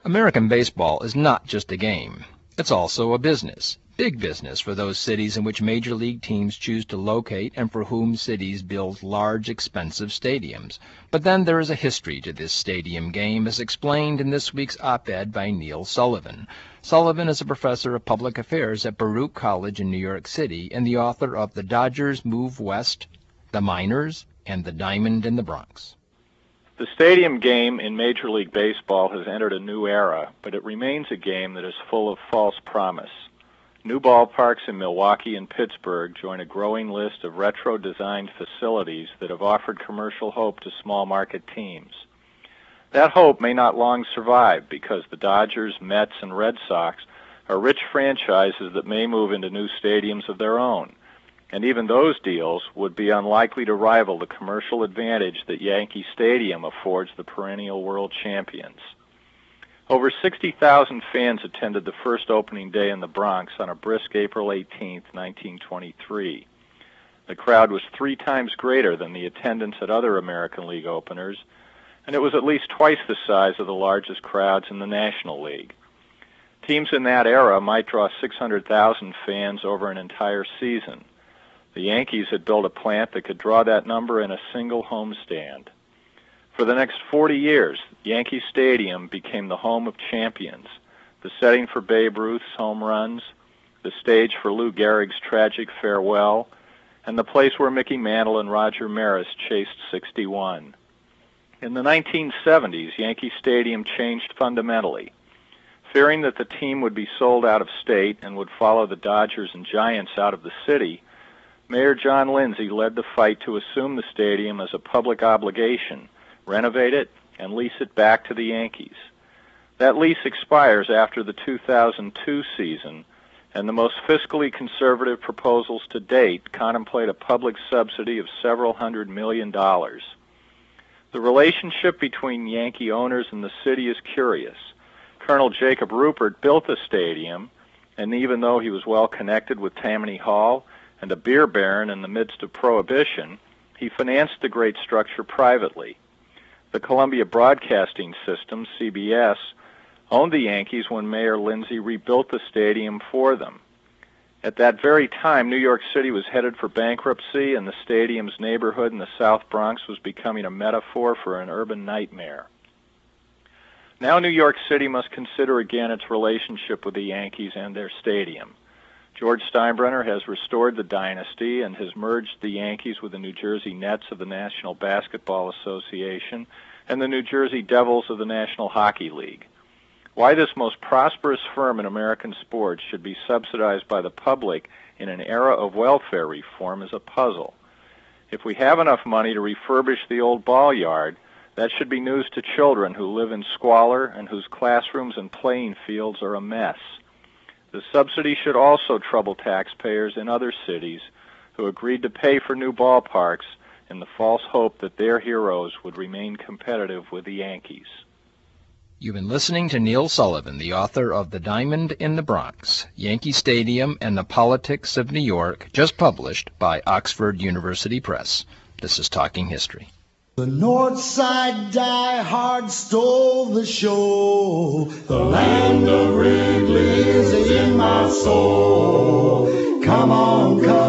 American baseball is not just a game. It's also a business. Big business for those cities in which major league teams choose to locate and for whom cities build large, expensive stadiums. But then there is a history to this stadium game, as explained in this week's op-ed by Neil Sullivan. Sullivan is a professor of public affairs at Baruch College in New York City and the author of The Dodgers Move West, The Miners, and The Diamond in the Bronx. The stadium game in Major League Baseball has entered a new era, but it remains a game that is full of false promise. New ballparks in Milwaukee and Pittsburgh join a growing list of retro-designed facilities that have offered commercial hope to small-market teams. That hope may not long survive because the Dodgers, Mets, and Red Sox are rich franchises that may move into new stadiums of their own. And even those deals would be unlikely to rival the commercial advantage that Yankee Stadium affords the perennial world champions. Over 60,000 fans attended the first opening day in the Bronx on a brisk April 18, 1923. The crowd was 3 times greater than the attendance at other American League openers, and it was at least twice the size of the largest crowds in the National League. Teams in that era might draw 600,000 fans over an entire season. The Yankees had built a plant that could draw that number in a single homestand. For the next 40 years, Yankee Stadium became the home of champions, the setting for Babe Ruth's home runs, the stage for Lou Gehrig's tragic farewell, and the place where Mickey Mantle and Roger Maris chased 61. In the 1970s, Yankee Stadium changed fundamentally. Fearing that the team would be sold out of state and would follow the Dodgers and Giants out of the city, Mayor John Lindsay led the fight to assume the stadium as a public obligation, renovate it, and lease it back to the Yankees. That lease expires after the 2002 season, and the most fiscally conservative proposals to date contemplate a public subsidy of several $100 million. The relationship between Yankee owners and the city is curious. Colonel Jacob Ruppert built the stadium, and even though he was well connected with Tammany Hall and a beer baron in the midst of Prohibition, he financed the great structure privately. The Columbia Broadcasting System, CBS, owned the Yankees when Mayor Lindsay rebuilt the stadium for them. At that very time, New York City was headed for bankruptcy, and the stadium's neighborhood in the South Bronx was becoming a metaphor for an urban nightmare. Now New York City must consider again its relationship with the Yankees and their stadium. George Steinbrenner has restored the dynasty and has merged the Yankees with the New Jersey Nets of the National Basketball Association and the New Jersey Devils of the National Hockey League. Why this most prosperous firm in American sports should be subsidized by the public in an era of welfare reform is a puzzle. If we have enough money to refurbish the old ball yard, that should be news to children who live in squalor and whose classrooms and playing fields are a mess. The subsidy should also trouble taxpayers in other cities who agreed to pay for new ballparks in the false hope that their heroes would remain competitive with the Yankees. You've been listening to Neil Sullivan, the author of The Diamond in the Bronx, Yankee Stadium and the Politics of New York, just published by Oxford University Press. This is Talking History. The North Side die-hard stole the show. The land of Wrigley is in my soul. Come on, come